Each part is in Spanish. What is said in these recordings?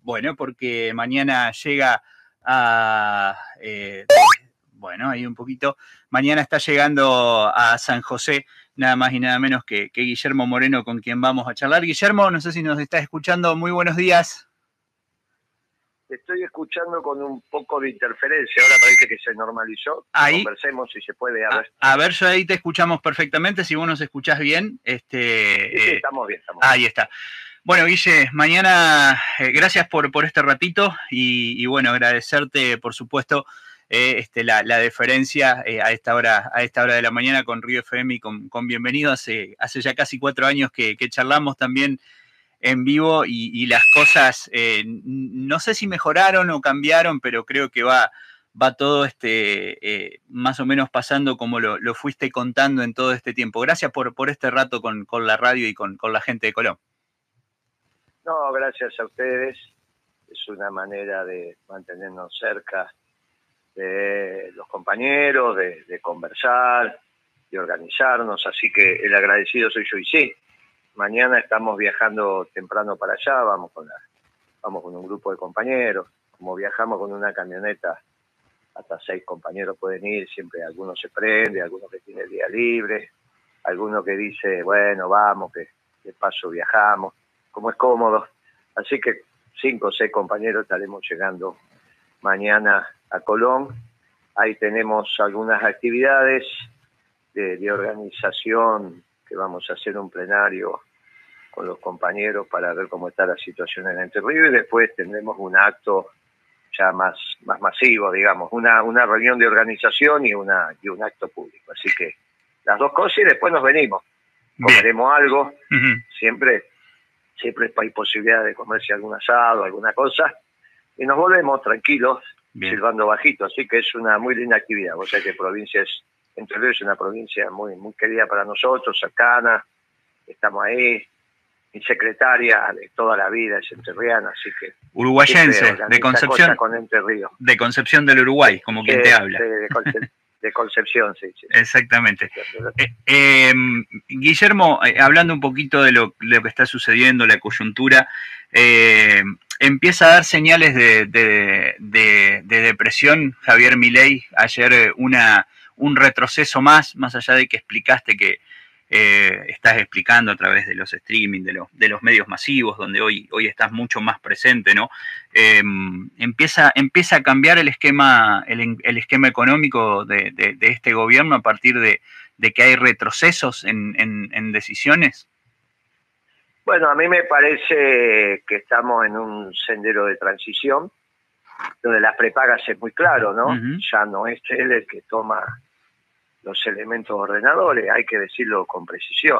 Bueno, porque mañana llega a... bueno, ahí un poquito. Mañana está llegando a San José nada más y nada menos que Guillermo Moreno, con quien vamos a charlar. Guillermo, no sé si nos está escuchando. Muy buenos días. Te estoy escuchando con un poco de interferencia. Ahora parece que se normalizó. Ahí, conversemos si se puede. A ver, yo ahí te escuchamos perfectamente. Si vos nos escuchás bien. Sí, estamos bien. Ahí está. Bueno, Guille, mañana gracias por este ratito y bueno, agradecerte, por supuesto, la deferencia a esta hora de la mañana con Río FM y con Bienvenido. Hace ya casi 4 años que charlamos también en vivo y las cosas no sé si mejoraron o cambiaron, pero creo que va todo más o menos pasando como lo fuiste contando en todo este tiempo. Gracias por este rato con la radio y con la gente de Colón. No, gracias a ustedes. Es una manera de mantenernos cerca de los compañeros, de conversar, de organizarnos. Así que el agradecido soy yo. Y sí, mañana estamos viajando temprano para allá. Vamos con un grupo de compañeros. Como viajamos con una camioneta, hasta 6 compañeros pueden ir. Siempre algunos se prende, algunos que tiene el día libre, alguno que dice, bueno, vamos, que de paso viajamos, como es cómodo. Así que 5 o 6 compañeros estaremos llegando mañana a Colón. Ahí tenemos algunas actividades de organización, que vamos a hacer un plenario con los compañeros para ver cómo está la situación en Entre Ríos, y después tendremos un acto ya más masivo, digamos, una reunión de organización y un acto público. Así que las dos cosas, y después nos venimos. Comeremos algo. Siempre hay posibilidad de comerse algún asado, alguna cosa, y nos volvemos tranquilos, silbando bajito. Así que es una muy linda actividad. O sea que Entre Ríos es una provincia muy, muy querida para nosotros, cercana. Estamos ahí. Mi secretaria de toda la vida es entrerriana, así que... Uruguayense, de Concepción, con Entre Ríos. De Concepción del Uruguay, como quien te habla. De Concepción, sí. Exactamente. Guillermo, hablando un poquito de lo que está sucediendo, la coyuntura, empieza a dar señales de depresión Javier Milei. Ayer un retroceso más allá de que explicaste que estás explicando a través de los streaming, de los medios masivos, donde hoy estás mucho más presente, ¿no? Empieza a cambiar el esquema económico de este gobierno a partir de que hay retrocesos en decisiones. Bueno, a mí me parece que estamos en un sendero de transición, donde las prepagas es muy claro, ¿no? Ya no es él el que toma los elementos ordenadores, hay que decirlo con precisión.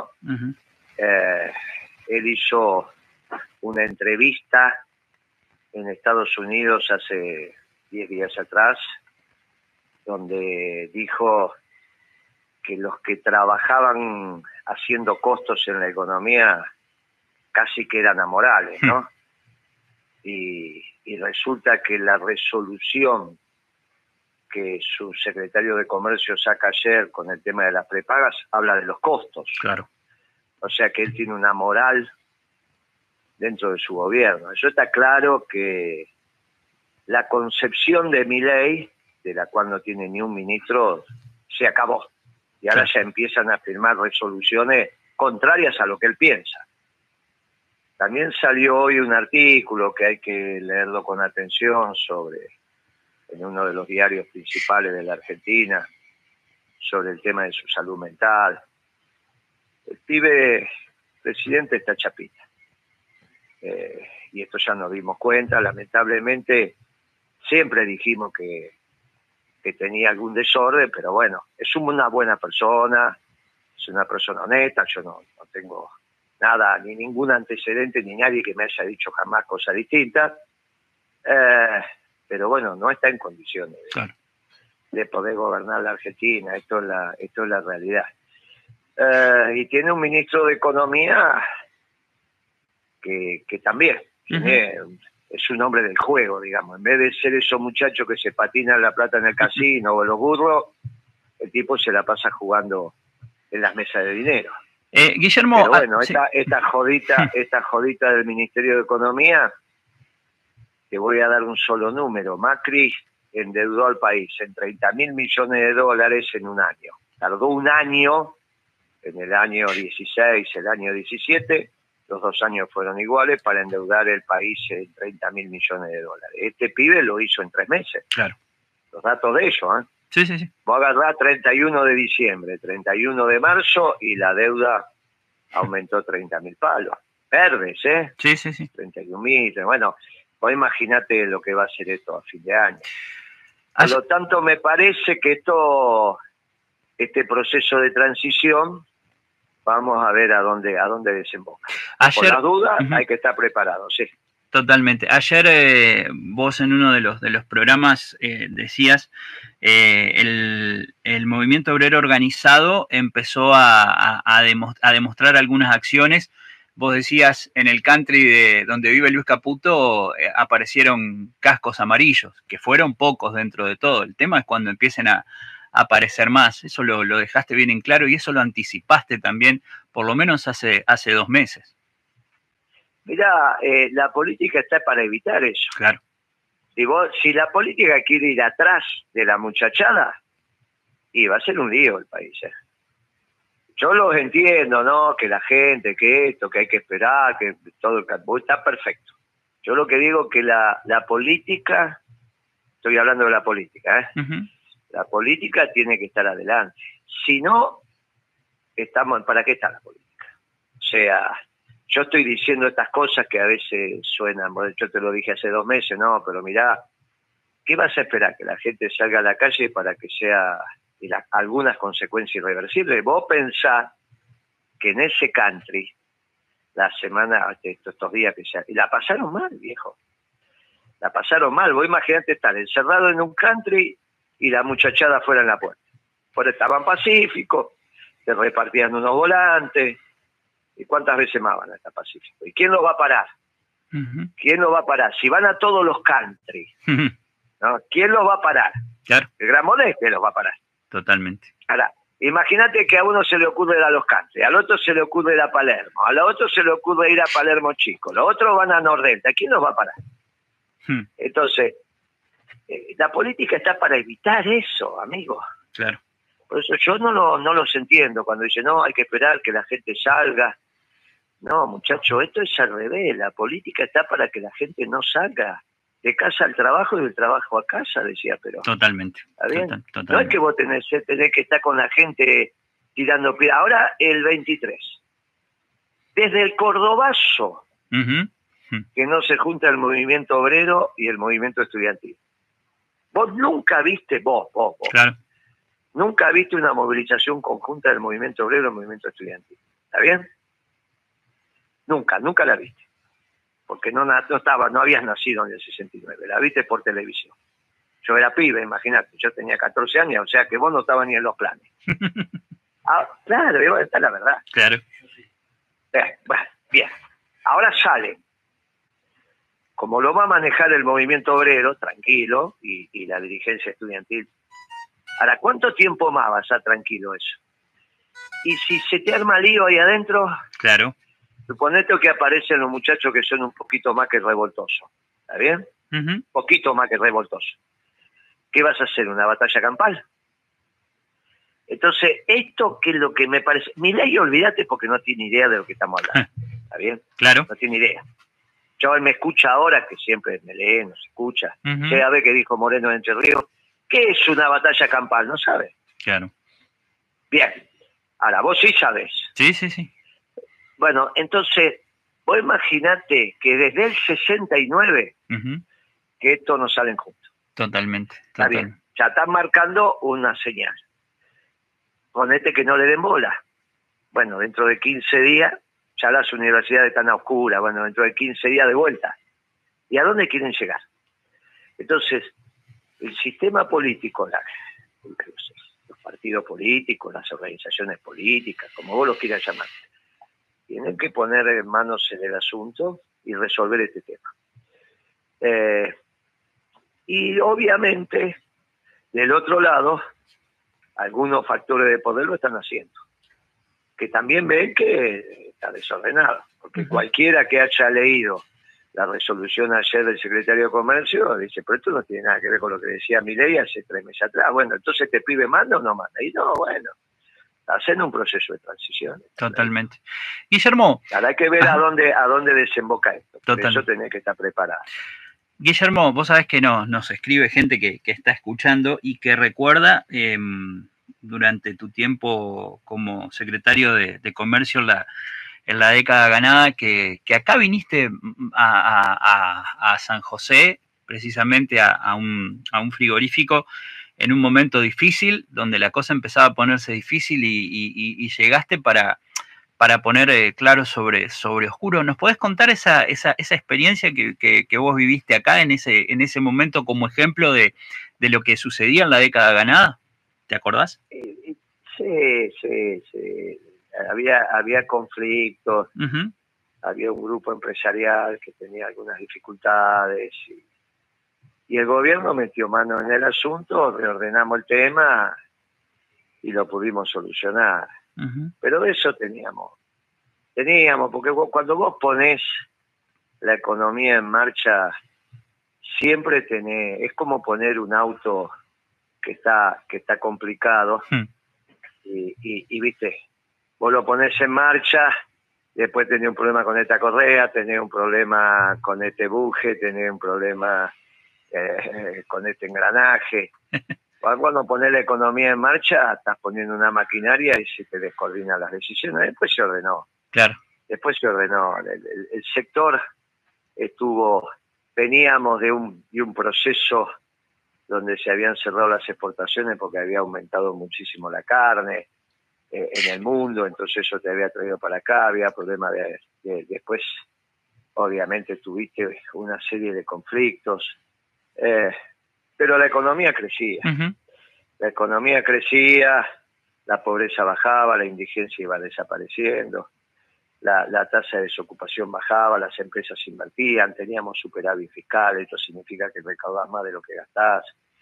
Él hizo una entrevista en Estados Unidos hace 10 días atrás, donde dijo que los que trabajaban haciendo costos en la economía casi que eran amorales, ¿no? Y resulta que la resolución que su secretario de Comercio saca ayer con el tema de las prepagas habla de los costos. Claro. O sea que él tiene una moral dentro de su gobierno. Eso está claro, que la concepción de Milei, de la cual no tiene ni un ministro, se acabó. Y ahora ya empiezan a firmar resoluciones contrarias a lo que él piensa. También salió hoy un artículo que hay que leerlo con atención en uno de los diarios principales de la Argentina, sobre el tema de su salud mental. El pibe presidente está chapita. Y esto ya nos dimos cuenta, lamentablemente. Siempre dijimos que tenía algún desorden, pero bueno, es una buena persona, es una persona honesta. Yo no tengo nada, ni ningún antecedente, ni nadie que me haya dicho jamás cosas distintas. Pero bueno, no está en condiciones de poder gobernar la Argentina. Esto es la realidad. Y tiene un ministro de Economía que también es un hombre del juego, digamos. En vez de ser esos muchachos que se patinan la plata en el casino o los burros, el tipo se la pasa jugando en las mesas de dinero. Guillermo... Pero bueno, esta jodita del Ministerio de Economía te voy a dar un solo número. Macri endeudó al país en 30.000 millones de dólares en un año. Tardó un año, en el año 16, el año 17, los 2 años fueron iguales para endeudar el país en 30.000 millones de dólares. Este pibe lo hizo en 3 meses. Claro. Los datos de ellos, ¿eh? Sí, sí, sí. Vos agarrás 31 de diciembre, 31 de marzo y la deuda aumentó 30.000 palos. Verdes, ¿eh? Sí, sí, sí. 31.000. Bueno, vos imaginate lo que va a ser esto a fin de año. Por Ayer, lo tanto, me parece que este proceso de transición, vamos a ver a dónde desemboca. Por las dudas, hay que estar preparados, sí. Totalmente. Ayer vos en uno de los programas decías el movimiento obrero organizado empezó a demostrar algunas acciones. Vos decías en el country donde vive Luis Caputo aparecieron cascos amarillos, que fueron pocos dentro de todo. El tema es cuando empiecen a aparecer más. Eso lo dejaste bien en claro y eso lo anticipaste también, por lo menos hace 2 meses. Mirá, la política está para evitar eso. Claro. Si la política quiere ir atrás de la muchachada, y va a ser un lío el país. Yo los entiendo, ¿no? Que la gente, que esto, que hay que esperar, que todo está perfecto. Yo lo que digo es que la política, estoy hablando de la política, ¿eh? La política tiene que estar adelante. Si no, ¿para qué está la política? O sea, yo estoy diciendo estas cosas que a veces suenan, yo te lo dije hace 2 meses, no, pero mirá, ¿qué vas a esperar? Que la gente salga a la calle para que sea algunas consecuencias irreversibles. Vos pensás que en ese country, la semana, estos días y la pasaron mal, viejo. La pasaron mal. Vos imaginate estar encerrado en un country y la muchachada fuera en la puerta. Pues estaban pacíficos, te repartían unos volantes. ¿Y cuántas veces más van a estar pacíficos? ¿Y quién los va a parar? ¿Quién los va a parar? Si van a todos los country, ¿no? ¿Quién los va a parar? Claro. El Gran Modeste los va a parar. Totalmente. Ahora, imagínate que a uno se le ocurre ir a los country, al otro se le ocurre ir a Palermo, al otro se le ocurre ir a Palermo Chico, los otros van a Nordelta. ¿Quién los va a parar? Entonces, la política está para evitar eso, amigo. Claro. Por eso yo no los entiendo cuando dicen, no, hay que esperar que la gente salga. No, muchacho, esto es al revés. La política está para que la gente no salga de casa al trabajo y del trabajo a casa, decía, pero... Totalmente. ¿Está bien? Totalmente. No es que vos tenés que estar con la gente tirando piedras. Ahora el 23. Desde el Cordobazo, que no se junta el movimiento obrero y el movimiento estudiantil. Vos nunca viste, vos. Claro. Nunca viste una movilización conjunta del movimiento obrero y el movimiento estudiantil. ¿Está bien? Nunca la viste. Porque no habías nacido en el 69, la viste por televisión. Yo era pibe, imagínate, yo tenía 14 años, o sea que vos no estabas ni en los planes. Claro, esta es la verdad. Claro. Bien. Ahora sale. Como lo va a manejar el movimiento obrero, tranquilo, y la dirigencia estudiantil. Ahora, ¿cuánto tiempo más va a estar tranquilo eso? Y si se te arma lío ahí adentro... Claro. Suponete que aparecen los muchachos que son un poquito más que revoltosos. ¿Está bien? Poquito más que revoltosos. ¿Qué vas a hacer? ¿Una batalla campal? Entonces, esto que es lo que me parece... Milei, olvídate porque no tiene idea de lo que estamos hablando. ¿Está bien? Claro. No tiene idea. Yo él me escucha ahora, que siempre me lee, nos escucha. A ver qué dijo Moreno de Entre Ríos. ¿Qué es una batalla campal? ¿No sabe? Claro. Bien. Ahora, vos sí sabés. Sí. Bueno, entonces, vos imaginate que desde el 69 que esto no salen juntos. Totalmente. Está bien, ya están marcando una señal. Ponete que no le den bola. Bueno, dentro de 15 días, ya las universidades están a oscuras, bueno, dentro de 15 días de vuelta. ¿Y a dónde quieren llegar? Entonces, el sistema político, los partidos políticos, las organizaciones políticas, como vos los quieras llamar, tienen que poner manos en el asunto y resolver este tema. Y obviamente, del otro lado, algunos factores de poder lo están haciendo, que también ven que está desordenado, porque cualquiera que haya leído la resolución ayer del secretario de Comercio, dice, pero esto no tiene nada que ver con lo que decía Milei hace 3 meses atrás. Bueno, entonces ¿este pibe manda o no manda? Y no, bueno, hacen un proceso de transición. Totalmente. Guillermo. Ahora hay que ver a dónde desemboca esto. Por Total. eso tenés que estar preparado. Guillermo, vos sabés que nos escribe gente que está escuchando y que recuerda durante tu tiempo como secretario de Comercio en la década ganada que acá viniste a San José, precisamente a un frigorífico en un momento difícil, donde la cosa empezaba a ponerse difícil y llegaste para poner claro sobre oscuro. ¿Nos podés contar esa experiencia que vos viviste acá en ese momento como ejemplo de lo que sucedía en la década ganada? ¿Te acordás? Sí. Había conflictos, había un grupo empresarial que tenía algunas dificultades y el gobierno metió mano en el asunto, reordenamos el tema y lo pudimos solucionar. Pero eso teníamos, porque cuando vos ponés la economía en marcha, siempre es como poner un auto que está complicado y viste, vos lo ponés en marcha, después tenés un problema con esta correa, tenés un problema con este buje, tenés un problema con este engranaje. Cuando pones la economía en marcha, estás poniendo una maquinaria y se te descoordinan las decisiones. Después se ordenó. Claro. Después se ordenó. El sector veníamos de un proceso donde se habían cerrado las exportaciones porque había aumentado muchísimo la carne en el mundo, entonces eso te había traído para acá, había problemas después, obviamente tuviste una serie de conflictos, pero la economía crecía. La economía crecía, la pobreza bajaba, la indigencia iba desapareciendo, la tasa de desocupación bajaba, las empresas invertían, teníamos superávit fiscal, esto significa que recaudás más de lo que gastás.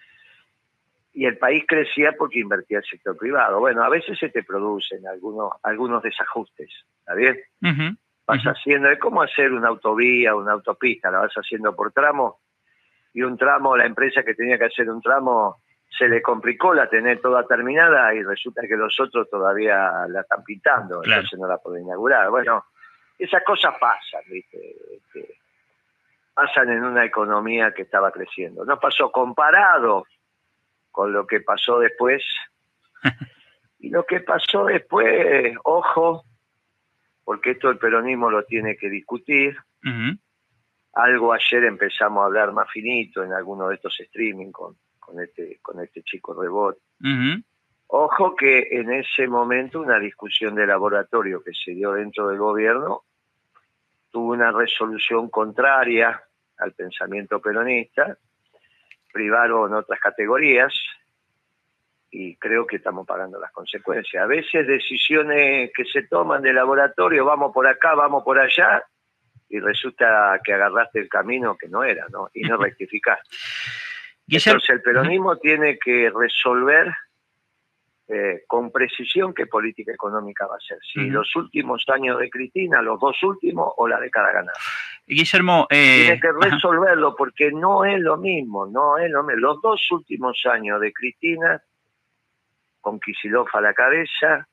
Y el país crecía porque invertía el sector privado. Bueno, a veces se te producen algunos desajustes, ¿está bien? Vas haciendo, es como hacer una autovía, una autopista, la vas haciendo por tramo, y un tramo, la empresa que tenía que hacer un tramo, se le complicó la tener toda terminada y resulta que los otros todavía la están pintando, claro. Entonces no la pueden inaugurar. Bueno, esas cosas pasan, ¿viste? Pasan en una economía que estaba creciendo. No pasó comparado con lo que pasó después. Y lo que pasó después, ojo, porque esto el peronismo lo tiene que discutir. Algo ayer empezamos a hablar más finito en alguno de estos streaming con este chico Rebot. Ojo que en ese momento una discusión de laboratorio que se dio dentro del gobierno tuvo una resolución contraria al pensamiento peronista, privaron otras categorías y creo que estamos pagando las consecuencias. A veces decisiones que se toman de laboratorio, vamos por acá, vamos por allá, y resulta que agarraste el camino que no era, ¿no? Y no rectificaste. Entonces el peronismo tiene que resolver con precisión qué política económica va a ser. Si los últimos años de Cristina, los 2 últimos o la década ganada. Guillermo, tiene que resolverlo porque no es lo mismo, Los 2 últimos años de Cristina, con Kicillof a la cabeza,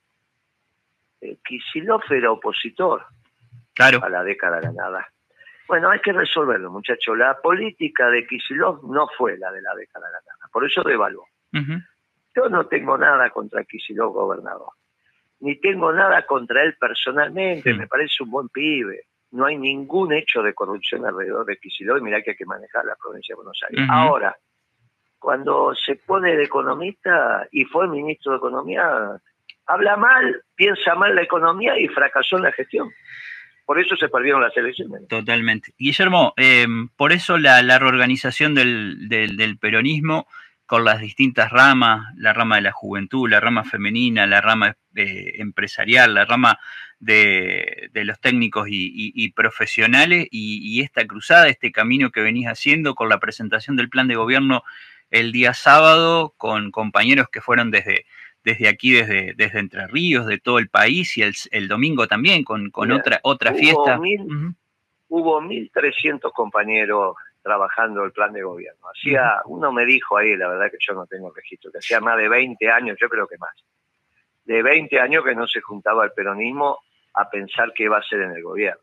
Kicillof era opositor a la década ganada. Bueno, hay que resolverlo, muchachos. La política de Kicillof no fue la de la década ganada, por eso devaluó. Yo no tengo nada contra Kicillof gobernador, ni tengo nada contra él personalmente, me parece un buen pibe. No hay ningún hecho de corrupción alrededor de Kicillof, y mirá que hay que manejar la provincia de Buenos Aires. Ahora, cuando se pone de economista y fue ministro de Economía, habla mal, piensa mal la economía y fracasó en la gestión. Por eso se perdieron las elecciones. Totalmente. Guillermo, por eso la reorganización del peronismo con las distintas ramas, la rama de la juventud, la rama femenina, la rama empresarial, la rama de los técnicos y profesionales, y esta cruzada, este camino que venís haciendo con la presentación del plan de gobierno el día sábado, con compañeros que fueron desde aquí, desde Entre Ríos, de todo el país, y el domingo también con otra fiesta. hubo 1.300 compañeros trabajando el plan de gobierno. Uno me dijo ahí, la verdad que yo no tengo registro, que hacía más de 20 años, yo creo que más, de 20 años que no se juntaba el peronismo a pensar qué iba a hacer en el gobierno.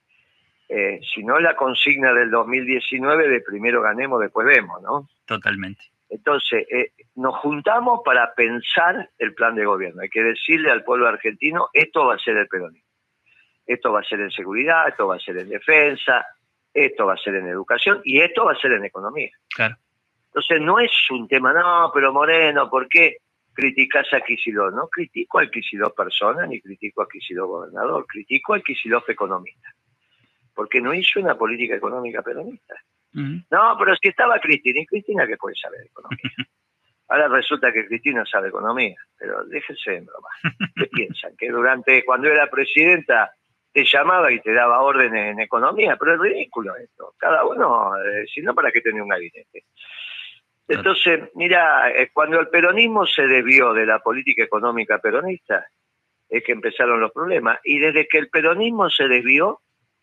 Si no, la consigna del 2019 de primero ganemos, después vemos, ¿no? Totalmente. Entonces, nos juntamos para pensar el plan de gobierno. Hay que decirle al pueblo argentino, esto va a ser el peronismo. Esto va a ser en seguridad, esto va a ser en defensa, esto va a ser en educación y esto va a ser en economía. Claro. Entonces no es un tema, no, pero Moreno, ¿por qué criticás a Kicillof? No critico al Kicillof persona, ni critico a Kicillof gobernador, critico al Kicillof economista. Porque no hizo una política económica peronista. No, pero si estaba Cristina, ¿y Cristina qué puede saber de economía? Ahora resulta que Cristina sabe economía, pero déjense en broma. ¿Qué piensan? Que cuando era presidenta te llamaba y te daba órdenes en economía, pero es ridículo esto. Cada uno, si no, ¿para qué tenía un gabinete? Entonces, mira, cuando el peronismo se desvió de la política económica peronista, es que empezaron los problemas. Y desde que el peronismo se desvió,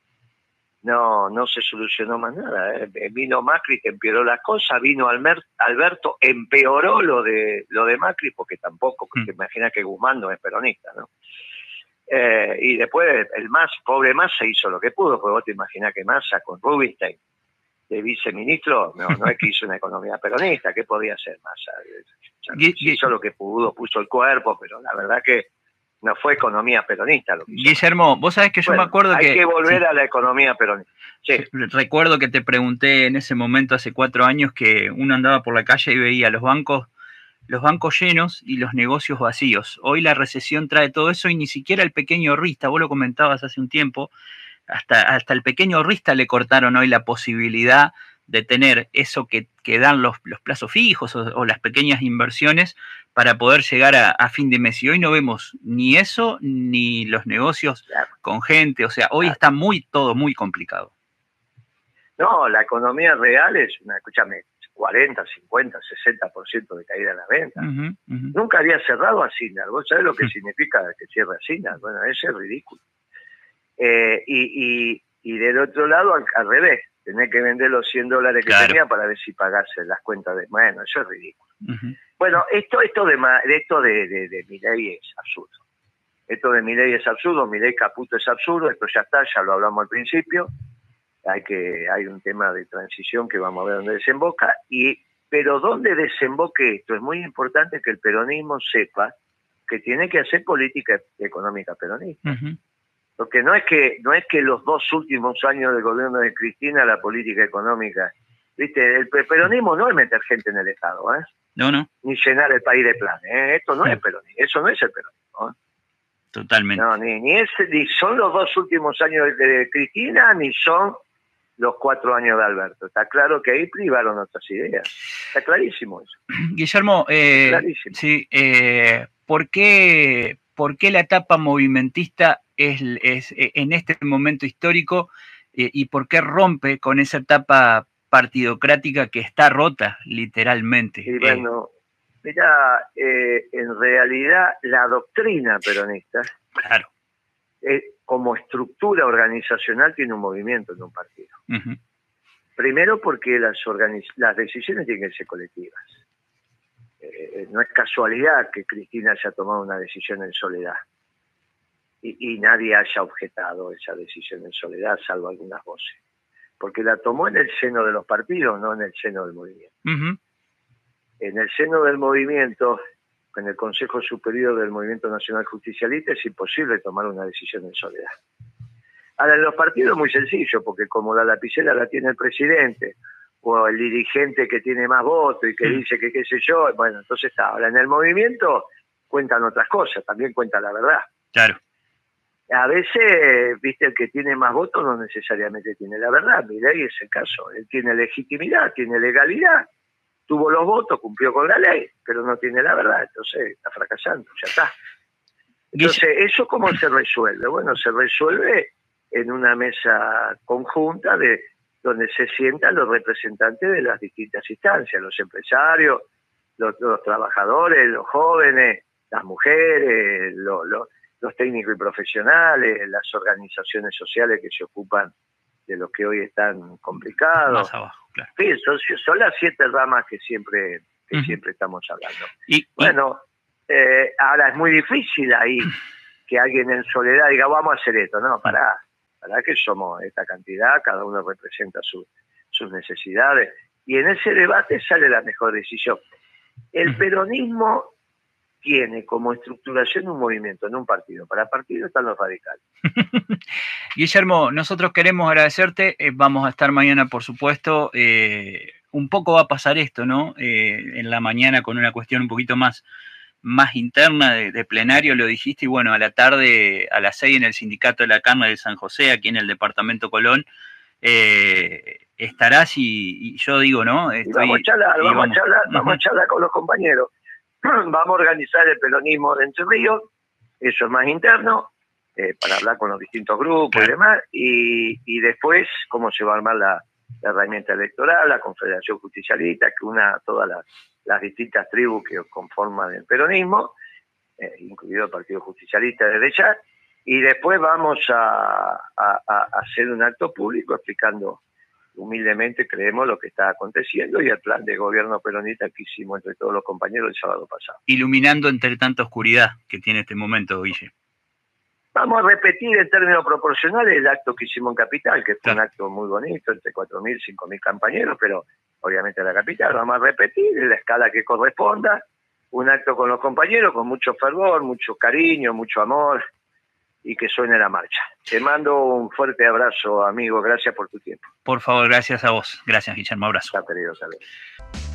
no se solucionó más nada. Vino Macri, que empeoró las cosas, vino Alberto, empeoró lo de Macri, porque tampoco, te imaginas que Guzmán no es peronista, ¿no? Y después el pobre Massa hizo lo que pudo, porque vos te imaginás que Massa con Rubinstein de viceministro, no es que hizo una economía peronista, ¿qué podía hacer Massa? Hizo lo que pudo, puso el cuerpo, pero la verdad que no fue economía peronista lo que hizo. Guillermo, vos sabés que yo me acuerdo hay que volver a la economía peronista. Sí. Recuerdo que te pregunté en ese momento, hace 4 años, que uno andaba por la calle y veía los bancos llenos y los negocios vacíos. Hoy la recesión trae todo eso y ni siquiera el pequeño ahorrista, vos lo comentabas hace un tiempo, hasta el pequeño ahorrista le cortaron hoy la posibilidad de tener eso que dan los plazos fijos o las pequeñas inversiones para poder llegar a fin de mes. Y hoy no vemos ni eso, ni los negocios con gente. O sea, hoy está todo muy complicado. No, la economía real es escúchame, 40, 50, 60% de caída en la venta. Nunca había cerrado Hacienda. ¿Vos sabés lo que significa que cierre Hacienda? Bueno, eso es ridículo. Y del otro lado, al revés, tenés que vender los $100 que tenía para ver si pagase las cuentas de... Bueno, eso es ridículo. Bueno, esto de Milei es absurdo. Esto de Milei es absurdo, Milei Caputo es absurdo, esto ya está, ya lo hablamos al principio. Hay un tema de transición que vamos a ver dónde desemboca, pero dónde desemboque esto, es muy importante que el peronismo sepa que tiene que hacer política económica peronista. Porque no es que los 2 últimos años del gobierno de Cristina la política económica, viste, el peronismo no es meter gente en el Estado, no, ni llenar el país de planes, esto no es peronismo, eso no es el peronismo. Totalmente. No, ni son los 2 últimos años de Cristina, ni son los 4 años de Alberto. Está claro que ahí privaron otras ideas. Está clarísimo eso. Guillermo, clarísimo. Sí, ¿por qué la etapa movimentista es en este momento histórico y por qué rompe con esa etapa partidocrática que está rota, literalmente? Y bueno, mirá, en realidad la doctrina peronista, claro, como estructura organizacional, tiene un movimiento en un partido. Primero porque las decisiones tienen que ser colectivas. No es casualidad que Cristina haya tomado una decisión en soledad y nadie haya objetado esa decisión en soledad, salvo algunas voces, porque la tomó en el seno de los partidos, no en el seno del movimiento. En el seno del movimiento, en el Consejo Superior del Movimiento Nacional Justicialista, es imposible tomar una decisión en soledad. Ahora, en los partidos es muy sencillo, porque como la lapicera la tiene el presidente, o el dirigente que tiene más votos y que dice que qué sé yo, bueno, entonces está. Ahora, en el movimiento cuentan otras cosas, también cuenta la verdad. Claro. A veces, viste, el que tiene más votos no necesariamente tiene la verdad. Milei es el caso. Él tiene legitimidad, tiene legalidad, tuvo los votos, cumplió con la ley, pero no tiene la verdad, entonces está fracasando, ya está. Entonces, ¿eso cómo se resuelve? Bueno, se resuelve en una mesa conjunta donde se sientan los representantes de las distintas instancias, los empresarios, los trabajadores, los jóvenes, las mujeres, los técnicos y profesionales, las organizaciones sociales que se ocupan lo que hoy es tan complicado. Más abajo, claro. Sí, son las 7 ramas que siempre estamos hablando. Bueno, ahora es muy difícil ahí que alguien en soledad diga, vamos a hacer esto. No, pará que somos esta cantidad, cada uno representa sus necesidades, y en ese debate sale la mejor decisión. El peronismo tiene como estructuración un movimiento, no un partido. Para partido están los radicales. Guillermo, nosotros queremos agradecerte, vamos a estar mañana, por supuesto, un poco va a pasar esto, ¿no? En la mañana con una cuestión un poquito más interna de plenario, lo dijiste, y bueno, a la tarde, a las 6 en el Sindicato de la Carne de San José, aquí en el Departamento Colón, estarás y yo digo, ¿no? Vamos a charlar con los compañeros. Vamos a organizar el peronismo de Entre Ríos, eso es más interno, para hablar con los distintos grupos y demás, y después cómo se va a armar la herramienta electoral, la Confederación Justicialista, que una a todas las distintas tribus que conforman el peronismo, incluido el Partido Justicialista desde ya, y después vamos a hacer un acto público explicando humildemente, creemos, lo que está aconteciendo y el plan de gobierno peronista que hicimos entre todos los compañeros el sábado pasado. Iluminando entre tanta oscuridad que tiene este momento, Guille. Vamos a repetir en términos proporcionales el acto que hicimos en Capital, que fue un acto muy bonito, entre 4.000, 5.000 compañeros, pero obviamente en la Capital. Vamos a repetir en la escala que corresponda, un acto con los compañeros, con mucho fervor, mucho cariño, mucho amor, y que suene la marcha. Te mando un fuerte abrazo, amigo. Gracias por tu tiempo. Por favor, gracias a vos. Gracias, Guillermo. Abrazo. Está querido, saludos.